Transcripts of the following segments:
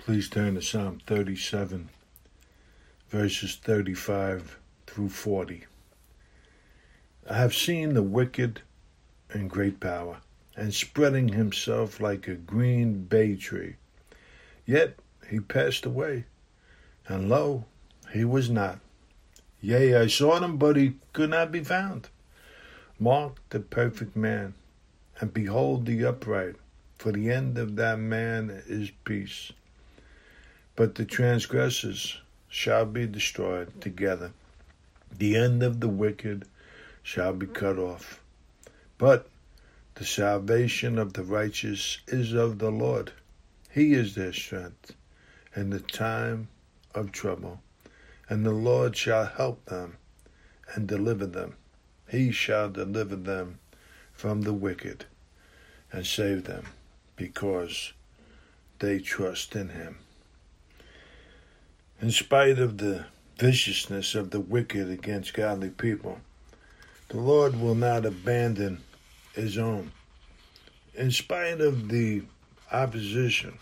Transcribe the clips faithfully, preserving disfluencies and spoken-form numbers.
Please turn to Psalm thirty-seven, verses thirty-five through forty. I have seen the wicked in great power, and spreading himself like a green bay tree. Yet he passed away, and lo, he was not. Yea, I sought him, but he could not be found. Mark the perfect man, and behold the upright, for the end of that man is peace. But the transgressors shall be destroyed together. The end of the wicked shall be cut off. But the salvation of the righteous is of the Lord. He is their strength in the time of trouble. And the Lord shall help them and deliver them. He shall deliver them from the wicked and save them, because they trust in him. In spite of the viciousness of the wicked against godly people, the Lord will not abandon his own. In spite of the opposition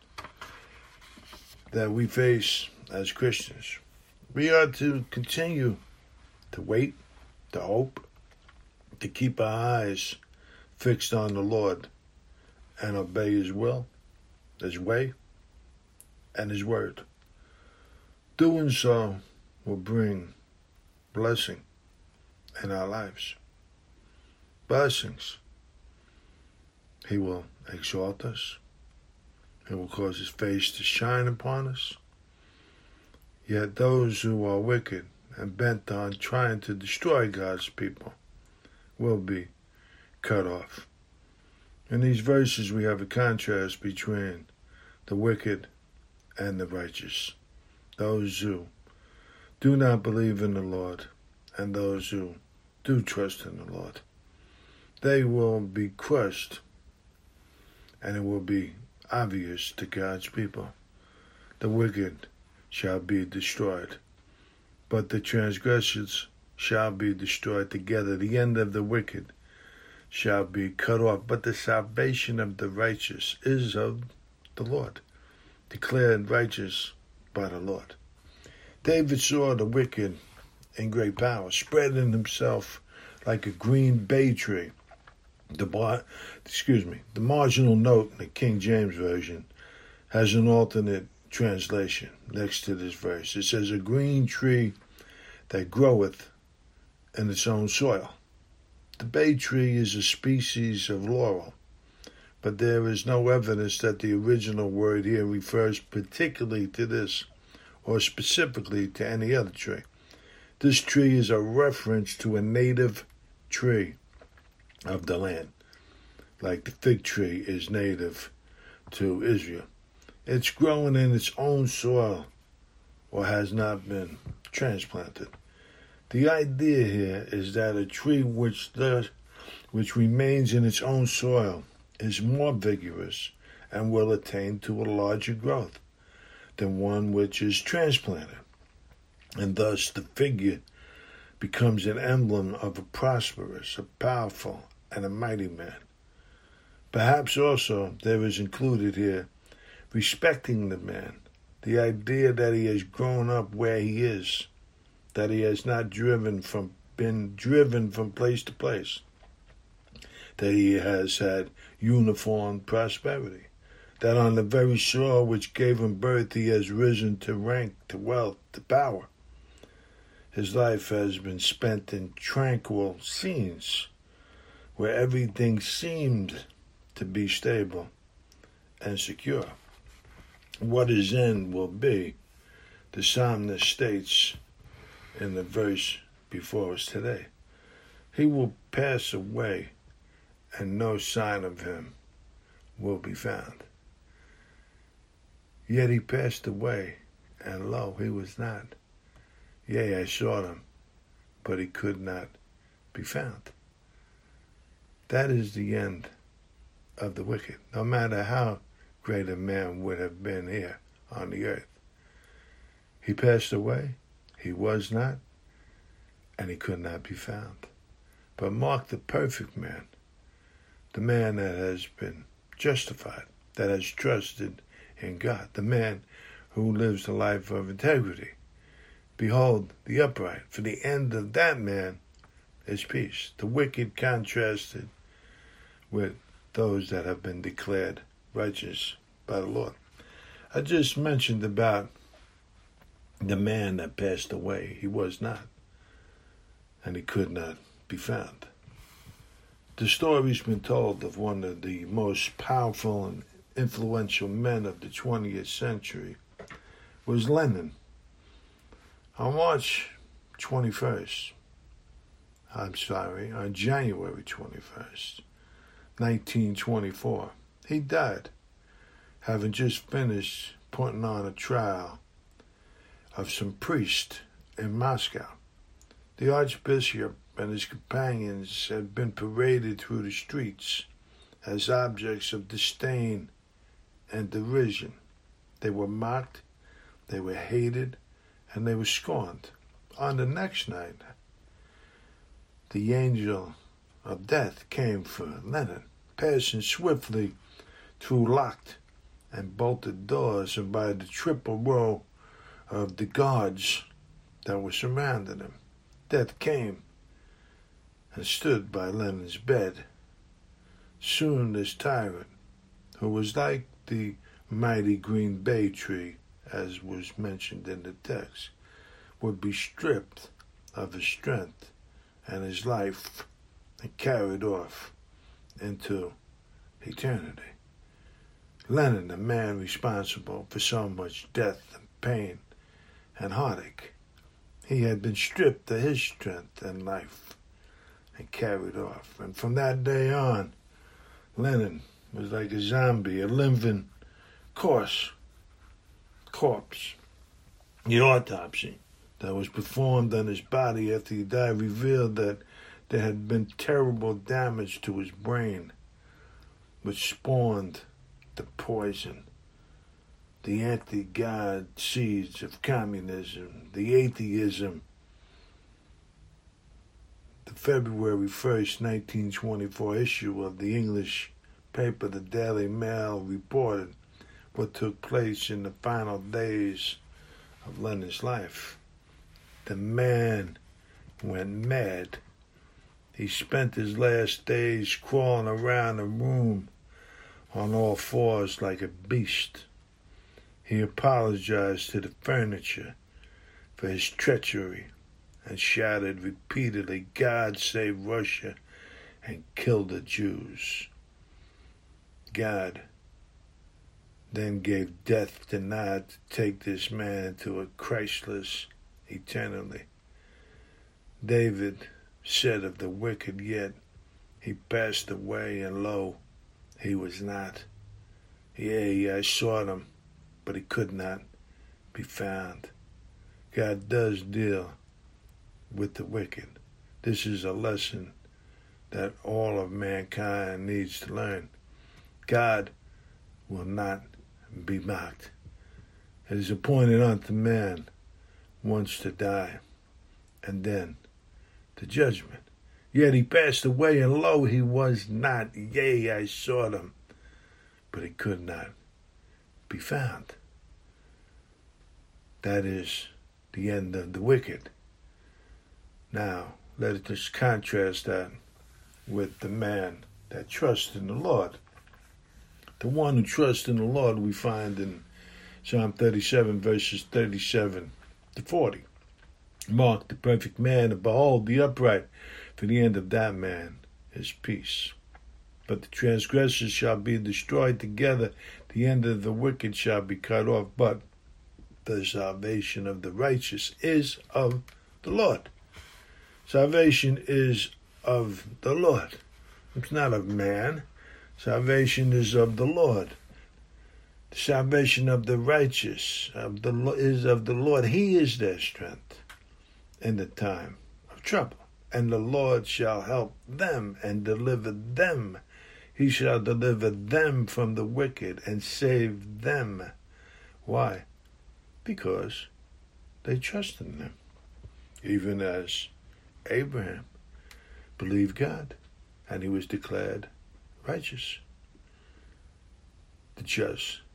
that we face as Christians, we are to continue to wait, to hope, to keep our eyes fixed on the Lord and obey his will, his way, and his word. Doing so will bring blessing in our lives. Blessings. He will exalt us. He will cause his face to shine upon us. Yet those who are wicked and bent on trying to destroy God's people will be cut off. In these verses we have a contrast between the wicked and the righteous. Those who do not believe in the Lord and those who do trust in the Lord. They will be crushed, and it will be obvious to God's people. The wicked shall be destroyed, but the transgressors shall be destroyed together. The end of the wicked shall be cut off, but the salvation of the righteous is of the Lord, declared righteous by the Lord. David saw the wicked in great power, spreading himself like a green bay tree. The bar, excuse me, the marginal note in the King James Version has an alternate translation next to this verse. It says, a green tree that groweth in its own soil. The bay tree is a species of laurel, but there is no evidence that the original word here refers particularly to this or specifically to any other tree. This tree is a reference to a native tree of the land, like the fig tree is native to Israel. It's growing in its own soil or has not been transplanted. The idea here is that a tree which does, which remains in its own soil is more vigorous and will attain to a larger growth than one which is transplanted. And thus the figure becomes an emblem of a prosperous, a powerful, and a mighty man. Perhaps also there is included here respecting the man, the idea that he has grown up where he is, that he has not driven from been driven from place to place, that he has had uniform prosperity, that on the very shore which gave him birth he has risen to rank, to wealth, to power. His life has been spent in tranquil scenes where everything seemed to be stable and secure. What his end will be, the psalmist states in the verse before us today. He will pass away, and no sign of him will be found. Yet he passed away, and lo, he was not. Yea, I sought him, but he could not be found. That is the end of the wicked, no matter how great a man would have been here on the earth. He passed away, he was not, and he could not be found. But mark the perfect man, the man that has been justified, that has trusted in God, the man who lives the life of integrity. Behold, the upright, for the end of that man is peace. The wicked contrasted with those that have been declared righteous by the Lord. I just mentioned about the man that passed away. He was not, and he could not be found. The story's been told of one of the most powerful and influential men of the twentieth century was Lenin. On March twenty-first, I'm sorry, on January twenty-first, nineteen twenty-four, he died, having just finished putting on a trial of some priest in Moscow. The archbishop and his companions had been paraded through the streets as objects of disdain and derision. They were mocked, they were hated, and they were scorned. On the next night, the angel of death came for Lenin, passing swiftly through locked and bolted doors and by the triple row of the guards that were surrounding him. Death came and stood by Lenin's bed. Soon this tyrant, who was like the mighty green bay tree, as was mentioned in the text, would be stripped of his strength and his life and carried off into eternity. Lenin, the man responsible for so much death and pain and heartache, he had been stripped of his strength and life and carried off. And from that day on, Lenin was like a zombie, a living corpse. corpse. The autopsy that was performed on his body after he died revealed that there had been terrible damage to his brain, which spawned the poison, the anti-God seeds of communism, the atheism. The February first, nineteen twenty-four issue of the English paper, the Daily Mail, reported what took place in the final days of Lenin's life. The man went mad. He spent his last days crawling around a room on all fours like a beast. He apologized to the furniture for his treachery and shouted repeatedly, "God save Russia and kill the Jews." God then gave death the nod to take this man into a Christless eternity. David said of the wicked, yet he passed away, and lo, he was not. Yea, I sought him, but he could not be found. God does deal with the wicked. This is a lesson that all of mankind needs to learn. God will not be mocked. It is appointed unto man once to die, and then the judgment. Yet he passed away, and lo, he was not. Yea, I sought him, but he could not be found. That is the end of the wicked. Now, let us contrast that with the man that trusts in the Lord. The one who trusts in the Lord we find in Psalm thirty-seven, verses thirty-seven to forty. Mark the perfect man, and behold the upright, for the end of that man is peace. But the transgressors shall be destroyed together, the end of the wicked shall be cut off, but the salvation of the righteous is of the Lord. Salvation is of the Lord. It's not of man. Salvation is of the Lord. The salvation of the righteous of the is of the Lord. He is their strength in the time of trouble. And the Lord shall help them and deliver them. He shall deliver them from the wicked and save them. Why? Because they trust in him. Even as Abraham believed God, and he was declared righteous. The just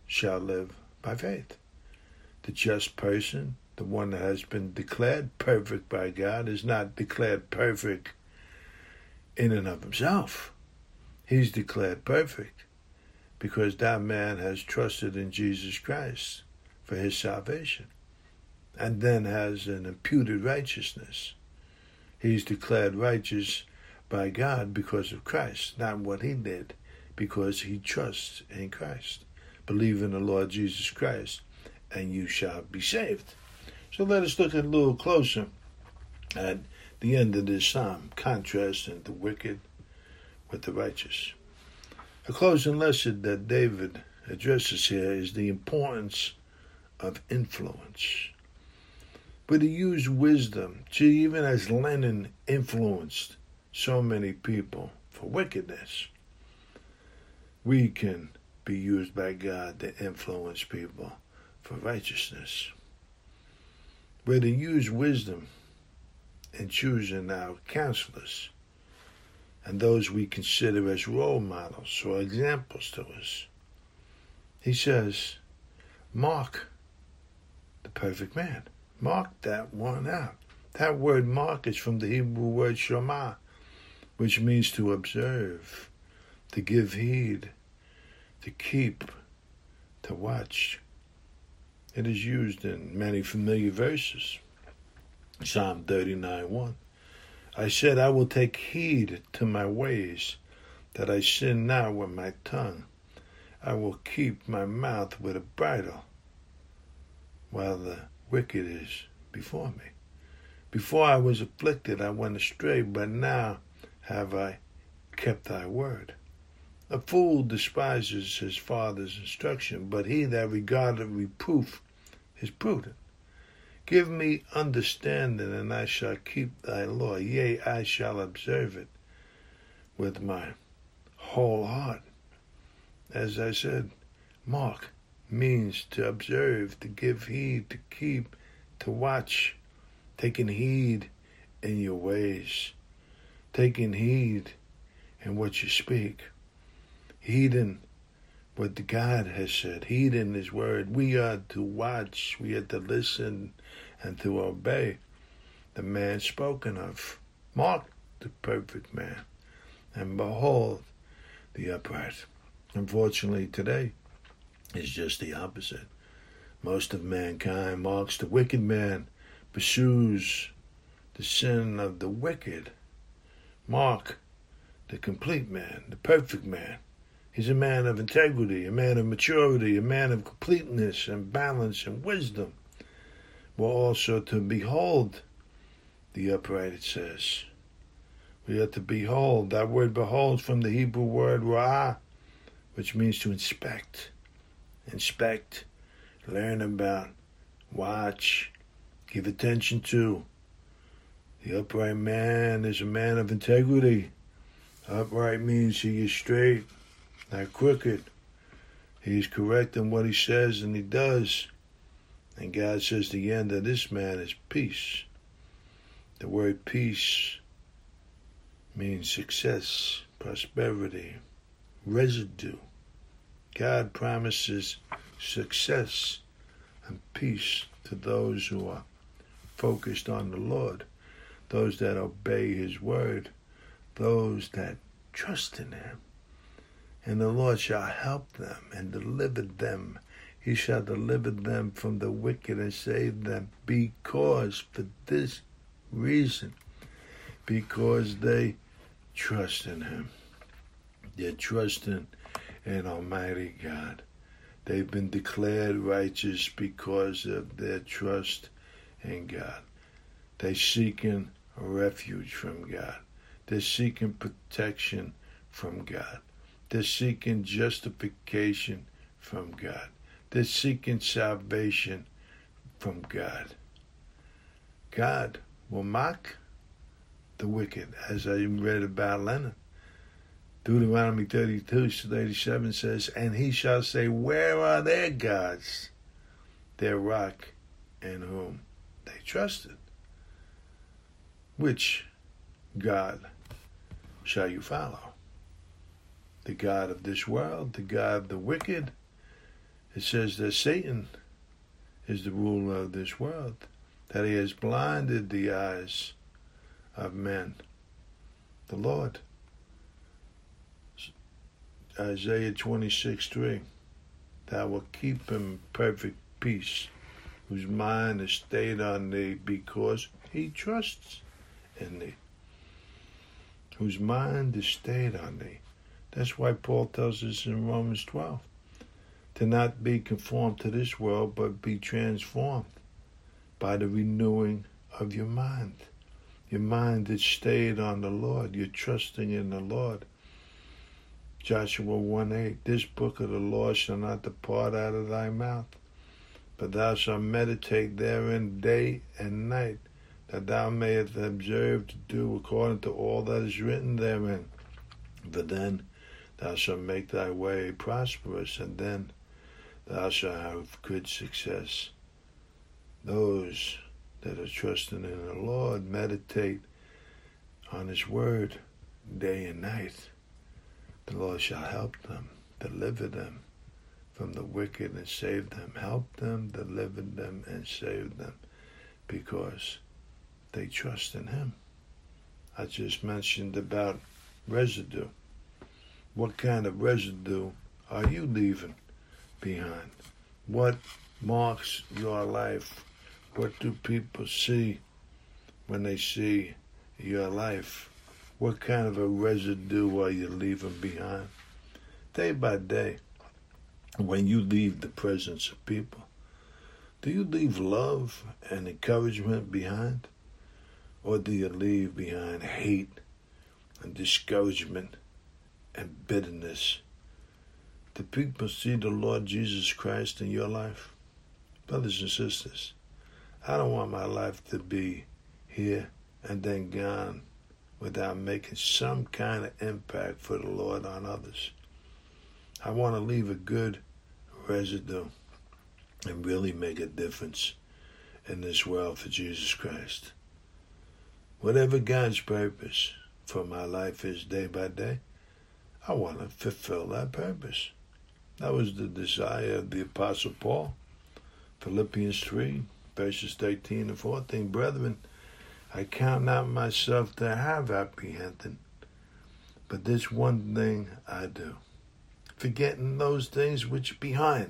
shall live by faith. The just person, the one that has been declared perfect by God, is not declared perfect in and of himself. He's declared perfect because that man has trusted in Jesus Christ for his salvation and then has an imputed righteousness. He's declared righteous by God because of Christ, not what he did, because he trusts in Christ. Believe in the Lord Jesus Christ, and you shall be saved. So let us look a little closer at the end of this psalm, contrasting the wicked with the righteous. A closing lesson that David addresses here is the importance of influence. But he used wisdom, see, even as Lenin influenced so many people for wickedness, we can be used by God to influence people for righteousness. But he used wisdom in choosing our counselors and those we consider as role models or examples to us. He says, mark the perfect man. Mark that one out. That word mark is from the Hebrew word shema, which means to observe, to give heed, to keep, to watch. It is used in many familiar verses. Psalm thirty-nine one. I said, I will take heed to my ways, that I sin not with my tongue. I will keep my mouth with a bridle, while the wicked is before me. Before I was afflicted, I went astray, but now have I kept thy word. A fool despises his father's instruction, but he that regardeth reproof is prudent. Give me understanding, and I shall keep thy law. Yea, I shall observe it with my whole heart. As I said, mark means to observe, to give heed, to keep, to watch, taking heed in your ways, taking heed in what you speak, heeding what the God has said, heeding his word. We are to watch, we are to listen, and to obey the man spoken of. Mark the perfect man, and behold the upright. Unfortunately, today is just the opposite. Most of mankind marks the wicked man, pursues the sin of the wicked. Mark the complete man, the perfect man. He's a man of integrity, a man of maturity, a man of completeness and balance and wisdom. We're also to behold the upright, it says. We are to behold. That word behold from the Hebrew word ra'ah, which means to inspect. Inspect, learn about, watch, give attention to. The upright man is a man of integrity. Upright means he is straight, not crooked. He is correct in what he says and he does. And God says the end of this man is peace. The word peace means success, prosperity, residue. God promises success and peace to those who are focused on the Lord, those that obey his word, those that trust in him. And the Lord shall help them and deliver them. He shall deliver them from the wicked and save them, because for this reason, because they trust in him. They're trusting in Almighty God. They've been declared righteous because of their trust in God. They're seeking refuge from God. They're seeking protection from God. They're seeking justification from God. They're seeking salvation from God. God will mock the wicked, as I read about Lenin. Deuteronomy thirty-two, thirty-seven says, and he shall say, where are their gods, their rock in whom they trusted? Which God shall you follow? The God of this world, the God of the wicked? It says that Satan is the ruler of this world, that he has blinded the eyes of men. The Lord. Isaiah twenty-six three. Thou wilt keep him in perfect peace, whose mind is stayed on thee, because he trusts in thee. Whose mind is stayed on thee. That's why Paul tells us in Romans twelve to not be conformed to this world, but be transformed by the renewing of your mind. Your mind is stayed on the Lord. You're trusting in the Lord. Joshua one eight, this book of the law shall not depart out of thy mouth, but thou shalt meditate therein day and night, that thou mayest observe to do according to all that is written therein. For then thou shalt make thy way prosperous, and then thou shalt have good success. Those that are trusting in the Lord meditate on his word day and night. The Lord shall help them, deliver them from the wicked and save them. Help them, deliver them, and save them, because they trust in him. I just mentioned about residue. What kind of residue are you leaving behind? What marks your life? What do people see when they see your life? What kind of a residue are you leaving behind? Day by day, when you leave the presence of people, do you leave love and encouragement behind? Or do you leave behind hate and discouragement and bitterness? Do people see the Lord Jesus Christ in your life? Brothers and sisters, I don't want my life to be here and then gone without making some kind of impact for the Lord on others. I want to leave a good residue and really make a difference in this world for Jesus Christ. Whatever God's purpose for my life is day by day, I want to fulfill that purpose. That was the desire of the Apostle Paul. Philippians three, verses thirteen and fourteen. Brethren, I count not myself to have apprehended, but this one thing I do, forgetting those things which are behind,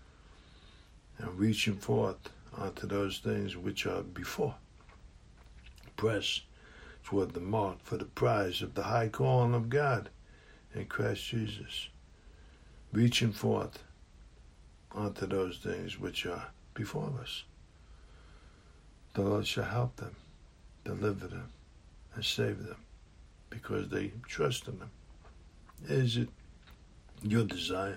and reaching forth unto those things which are before. Press toward the mark for the prize of the high calling of God in Christ Jesus. Reaching forth unto those things which are before us. The Lord shall help them, deliver them, and save them, because they trust in him. Is it your desire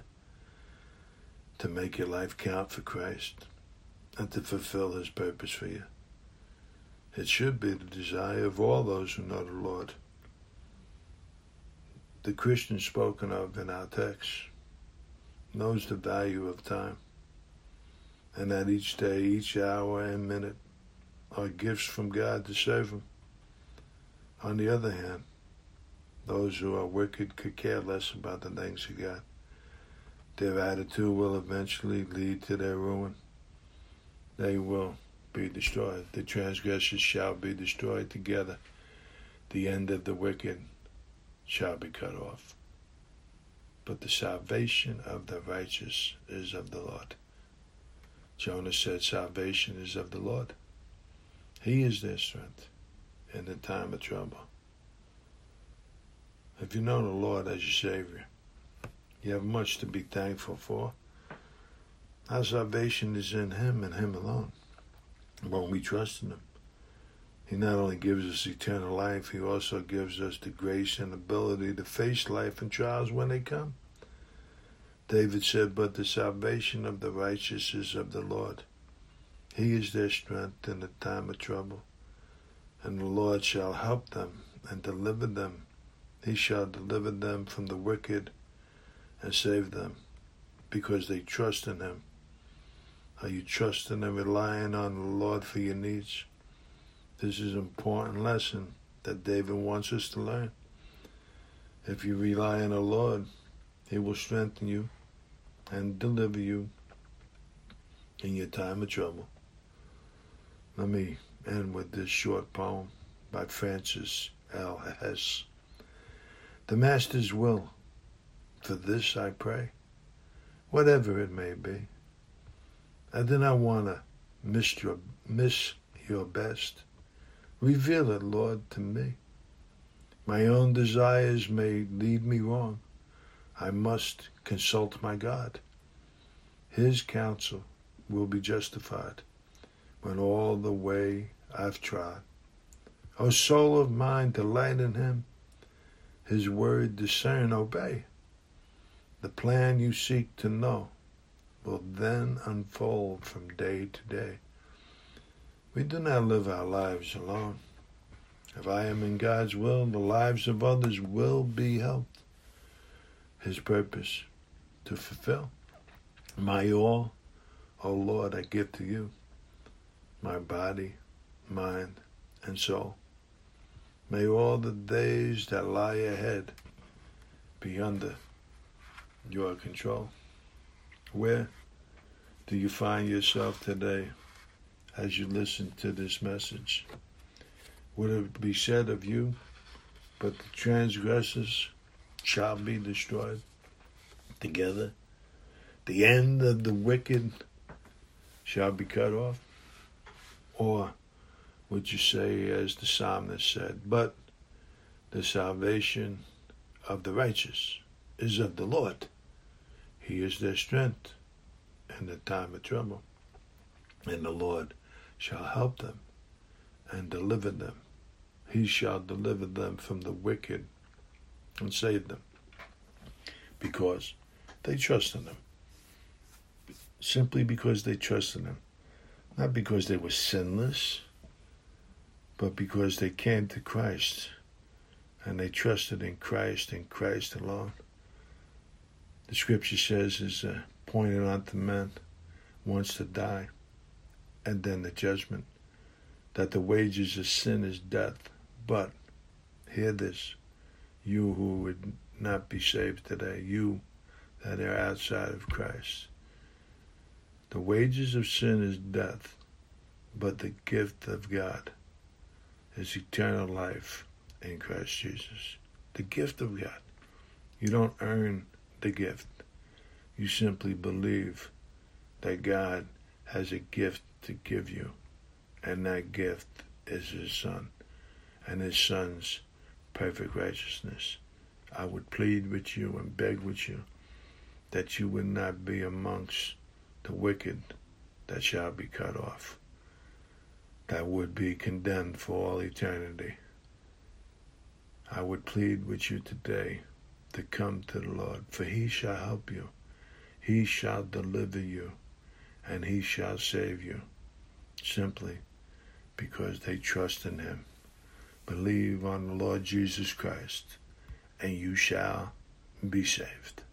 to make your life count for Christ and to fulfill his purpose for you? It should be the desire of all those who know the Lord. The Christian spoken of in our text knows the value of time, and that each day, each hour and minute are gifts from God to serve him. On the other hand, those who are wicked could care less about the things of God. Their attitude will eventually lead to their ruin. They will be destroyed. The transgressors shall be destroyed together. The end of the wicked shall be cut off. But the salvation of the righteous is of the Lord. Jonah said salvation is of the Lord. He is their strength in the time of trouble. If you know the Lord as your Savior, you have much to be thankful for. Our salvation is in him and him alone. When we trust in him, he not only gives us eternal life, he also gives us the grace and ability to face life and trials when they come. David said, but the salvation of the righteous is of the Lord. He is their strength in the time of trouble, and the Lord shall help them and deliver them. He shall deliver them from the wicked and save them, because they trust in him. Are you trusting and relying on the Lord for your needs? This is an important lesson that David wants us to learn. If you rely on the Lord, he will strengthen you and deliver you in your time of trouble. Let me end with this short poem by Francis L. Hess. The Master's will, for this I pray, whatever it may be. I do not want to miss your, miss your best. Reveal it, Lord, to me. My own desires may lead me wrong. I must consult my God. His counsel will be justified when all the way I've trod. O soul of mine, delight in him. His word discern, obey. The plan you seek to know will then unfold from day to day. We do not live our lives alone. If I am in God's will, the lives of others will be helped. His purpose to fulfill. My all, O Lord, I give to you. My body, mind, and soul. May all the days that lie ahead be under your control. Where do you find yourself today as you listen to this message? Would it be said of you, but the transgressors shall be destroyed together? The end of the wicked shall be cut off? Or would you say, as the psalmist said, but the salvation of the righteous is of the Lord. He is their strength in the time of trouble. And the Lord shall help them and deliver them. He shall deliver them from the wicked and save them, because they trust in him. Simply because they trust in him. Not because they were sinless, but because they came to Christ and they trusted in Christ and Christ alone. The scripture says is uh, pointed unto men once to die, and then the judgment, that the wages of sin is death. But, hear this, you who would not be saved today, you that are outside of Christ. The wages of sin is death, but the gift of God is eternal life in Christ Jesus. The gift of God. You don't earn the gift. You simply believe that God has a gift to give you, and that gift is his Son, and his Son's perfect righteousness. I would plead with you and beg with you that you would not be amongst the wicked that shall be cut off, that would be condemned for all eternity. I would plead with you today to come to the Lord, for he shall help you. He shall deliver you, and he shall save you, simply because they trust in him. Believe on the Lord Jesus Christ, and you shall be saved.